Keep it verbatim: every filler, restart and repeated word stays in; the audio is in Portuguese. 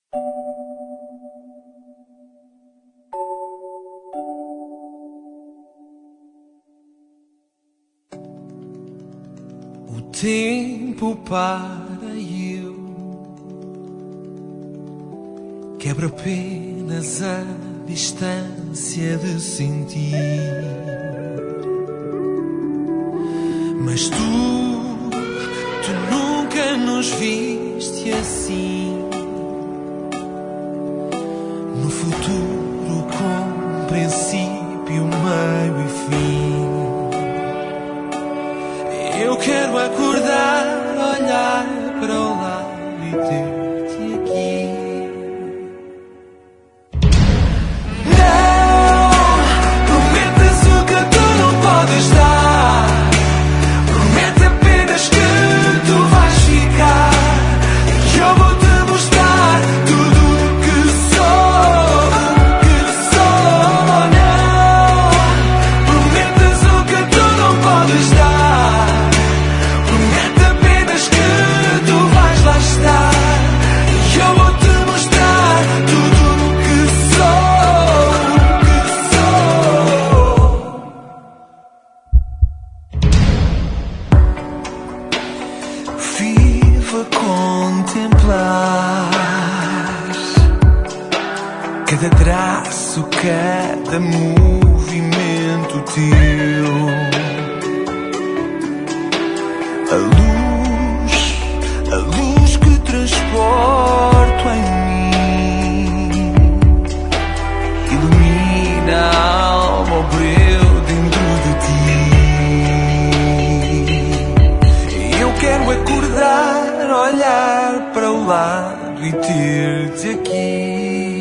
O tempo para e eu quebro apenas a distância de sentir. Mas tu, tu nunca nos viste assim. No futuro com princípio, meio e fim. Eu quero acordar, olhar para o lado e ter-te aqui. Não, prometes o que tu não podes dar. Promete apenas que tu vais ficar. E eu vou te mostrar tudo o que sou, o que sou. Não, prometes o que tu não podes dar. Viva contemplar cada traço, cada movimento teu. A luz, a luz que transporto em mim ilumina a alma, o breu dentro de ti. Eu quero acordar, olhar para o lado e ter-te aqui.